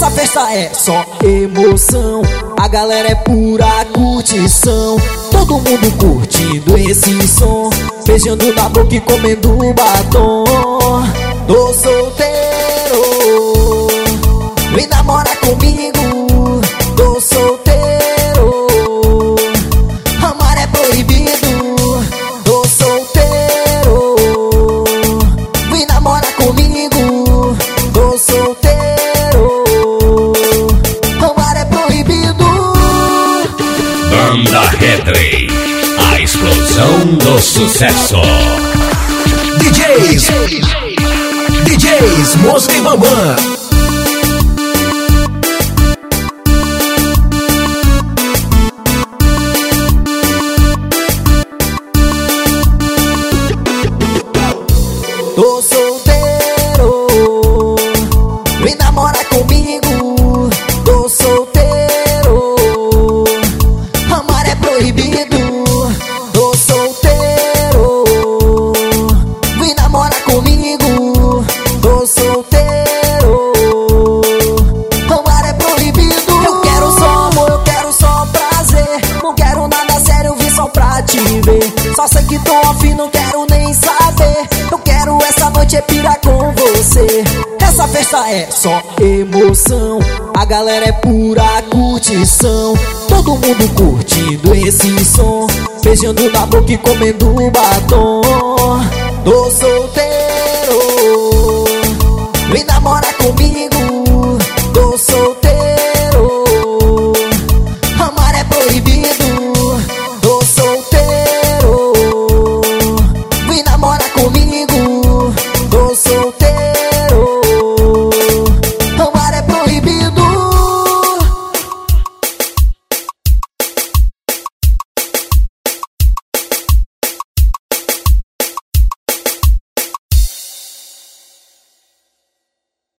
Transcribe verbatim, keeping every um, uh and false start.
Essa festa é só emoção, a galera é pura curtição. Todo mundo curtindo esse som, beijando na boca e comendo batom. Tô solteiro, vem namorar comigo. Tô solteiro, amar é proibido. Tô solteiro, vem namorar comigo. Tô solteiro, amar é proibido. Banda Redley, a explosão do sucesso. D Js, D Js Mosca e Bambam. Tô solteiro, vem namorar comigo. Tô solteiro, amar é proibido. Tô solteiro, vem namorar comigo. Tô solteiro, amar é proibido. Eu quero só amor, eu quero só prazer. Não quero nada sério, vim só pra te ver. Só sei que tô afim, não quero nem saber. Eu quero essa noite é pirar com você. Essa festa é só emoção, a galera é pura curtição. Todo mundo curtindo esse som, beijando na boca e comendo batom. Tô solteiro, vem namorar